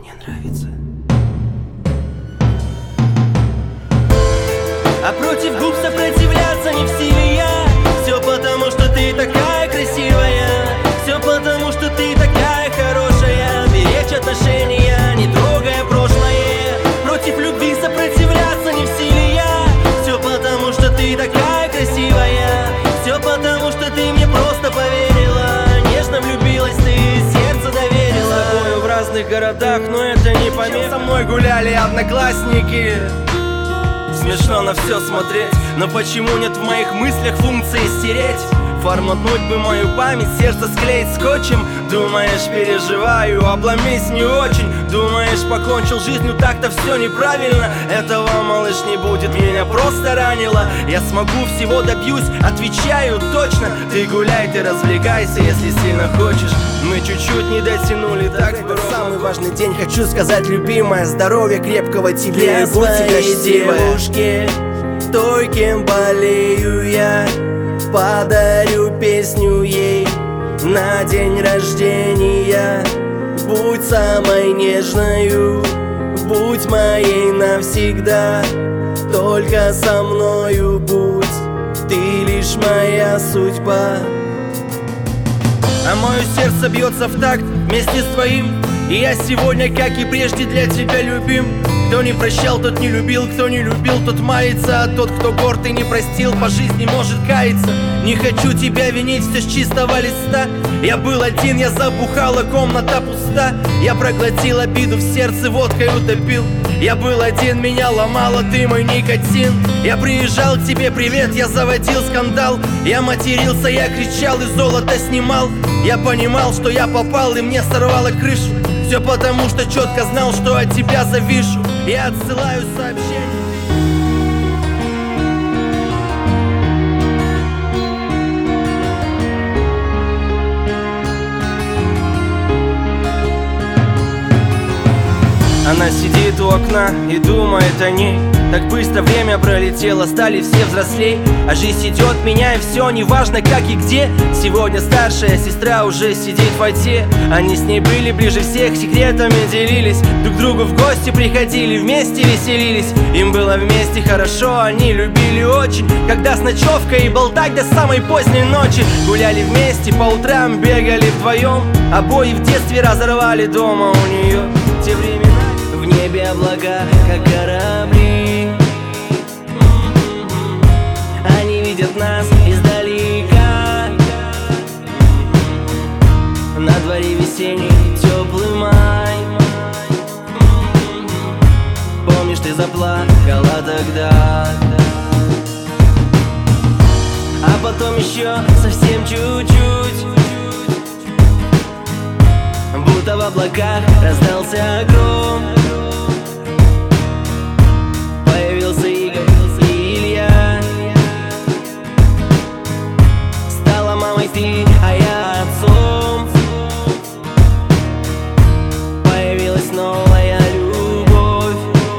мне нравится. А против губ сопротивляться не в силе я. Все потому, что ты такая красивая. Все потому, что ты такая хорошая. Беречь отношения, не трогая прошлое. Против любви сопротивляться не в силе я. Все потому, что ты такая красивая. Все потому, что ты мне просто поверила. Нежно влюбилась ты, сердце доверила. С тобою в разных городах, но это не помеха. Со мной гуляли одноклассники. Смешно на все смотреть, но почему нет в моих мыслях функции стереть? Форматнуть бы мою память, сердце склеить скотчем. Думаешь, переживаю, обломись не очень. Думаешь, покончил жизнью, так-то все неправильно. Этого, малыш, не будет, меня просто ранило. Я смогу, всего добьюсь, отвечаю точно. Ты гуляй, ты развлекайся, если сильно хочешь. Мы чуть-чуть не дотянули, так это самый важный день. Хочу сказать, любимая, здоровья крепкого тебе. Для своей девушки, той, кем болею я, подарю песню ей на день рождения. Будь самой нежною, будь моей навсегда. Только со мною будь, ты лишь моя судьба. А мое сердце бьется в такт вместе с твоим. И я сегодня, как и прежде, для тебя любим. Кто не прощал, тот не любил, кто не любил, тот мается. А тот, кто горд и не простил, по жизни может каяться. Не хочу тебя винить, все с чистого листа. Я был один, я забухал, а комната пуста. Я проглотил обиду, в сердце водкой утопил. Я был один, меня ломало, ты мой никотин. Я приезжал к тебе, привет, я заводил скандал. Я матерился, я кричал и золото снимал. Я понимал, что я попал и мне сорвало крышу. Все потому, что четко знал, что от тебя завишу. Я отсылаю сообщение. Она сидит у окна и думает о ней. Так быстро время пролетело, стали все взрослей. А жизнь идет, меняя все, неважно как и где. Сегодня старшая сестра уже сидит в воде. Они с ней были ближе всех, секретами делились. Друг к другу в гости приходили, вместе веселились. Им было вместе хорошо, они любили очень. Когда с ночевкой и болтать до самой поздней ночи. Гуляли вместе, по утрам бегали вдвоем. Обои в детстве разорвали дома у нее. Те времена, в небе облака, как корабли. Они видят нас издалека. На дворе весенний теплый май. Помнишь, ты заплакала тогда. А потом еще совсем чуть-чуть, будто в облаках раздался гром. Появился Игорь и Илья. Стала мамой ты, а я отцом. Появилась новая любовь.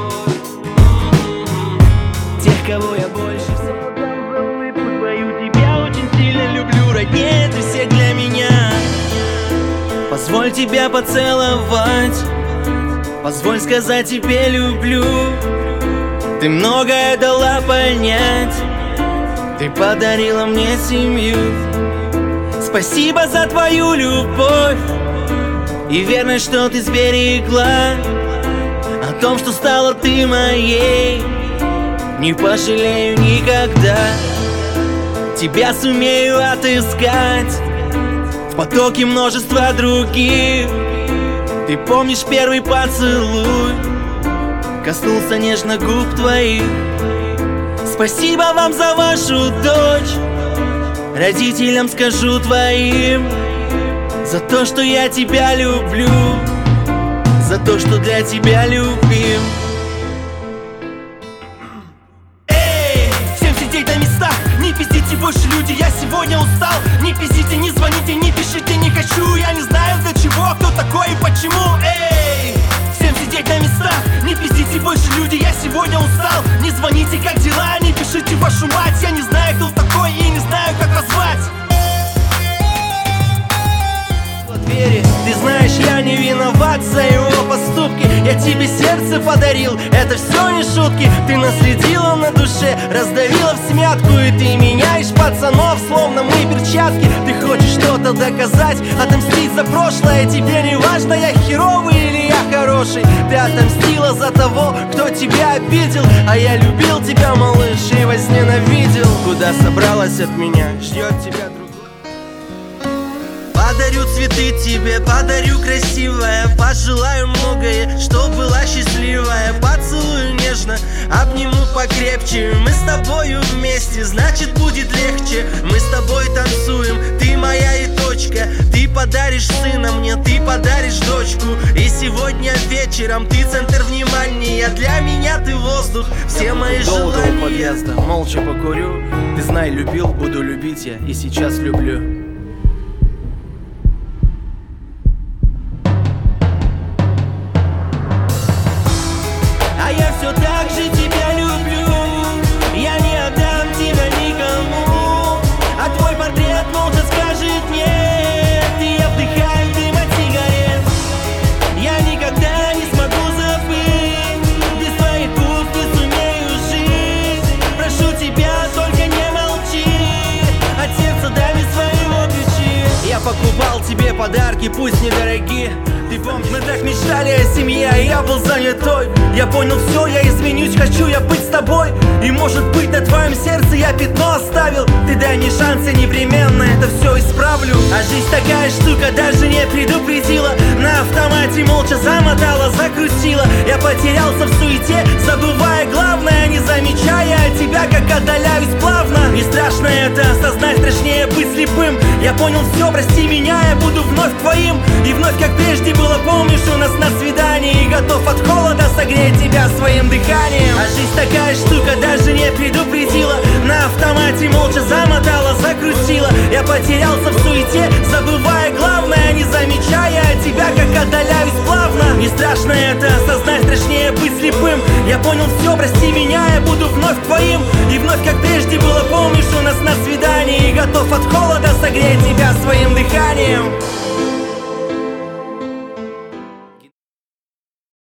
Тех, кого я больше всего целый путь твою, тебя очень сильно люблю. Роднее ты всех для меня. Позволь тебя поцеловать, позволь сказать тебе люблю. Ты многое дала понять, ты подарила мне семью. Спасибо за твою любовь и верность, что ты сберегла. О том, что стала ты моей, не пожалею никогда. Тебя сумею отыскать в потоке множества других. Ты помнишь первый поцелуй, коснулся нежно губ твоих. Спасибо вам за вашу дочь, родителям скажу твоим. За то, что я тебя люблю, за то, что для тебя любим. Эй, всем сидеть на местах, не пиздите больше, люди, я сегодня устал. Не пиздите, не звоните, не пишите, не хочу. Я не знаю для чего, кто такой и почему. Эй, всем сидеть на местах, не пиздите больше, люди, я сегодня устал. Не звоните, как дела, не пишите вашу мать. Я не знаю, кто такой и не знаю, как назвать. Ты знаешь, я не виноват за его поступки. я тебе сердце подарил. Это все не шутки, ты наследила на душе, раздавила в смятку. И ты меняешь пацанов, словно мы перчатки. Ты хочешь что-то доказать, отомстить за прошлое. Тебе не важно, я херовый или я хороший. Ты отомстила за того, кто тебя обидел. А я любил тебя, малыш, и возненавидел. Куда собралась от меня, ждет тебя другой. Подарю цветы тебе, подарю красивое, пожелаю многое, чтоб была счастливая. Поцелую нежно, обниму покрепче. Мы с тобою вместе, значит будет легче. Мы с тобой танцуем, ты моя и точка. Ты подаришь сына мне, ты подаришь дочку. И сегодня вечером ты центр внимания. Для меня ты воздух, все мои желания. У подъезда молча покурю. Ты знай, любил, буду любить я и сейчас люблю. Я все так же тебя люблю, я не отдам тебя никому. А твой портрет молча скажет нет, и я вдыхаю дым от сигарет. Я никогда не смогу забыть, без твоих губ не сумею жить. Прошу тебя, только не молчи, от сердца дай мне своего ключи. Я покупал тебе подарки, пусть недорогие. Ты помнишь, мы так мечтали о семье, а я был занятой. Я понял все, я изменюсь, хочу я быть с тобой. И может быть на твоем сердце я пятно оставил. Ты дай мне шанс, я непременно это все исправлю. А жизнь такая штука, даже не предупредила. На автомате молча замотала, закрутила. Я потерялся в суете, забывая главное, не замечая тебя, как отдаляюсь плавно. Не страшно это осознать, страшнее быть слепым. Я понял все, прости меня, я буду вновь твоим. И вновь как прежде было, помнишь, у нас на свидании. И готов от холода согреть тебя своим дыханием. А жизнь такая штука, даже не предупредила. На автомате молча замотала, закрутила. Я потерялся в суете, забывая главное, не замечая тебя, как отдаляюсь плавно. Не страшно это осознать, страшнее быть слепым. Я понял все, прости меня, я буду вновь твоим. И вновь как прежде было, помнишь, у нас на свидании. И готов от холода согреть тебя своим дыханием.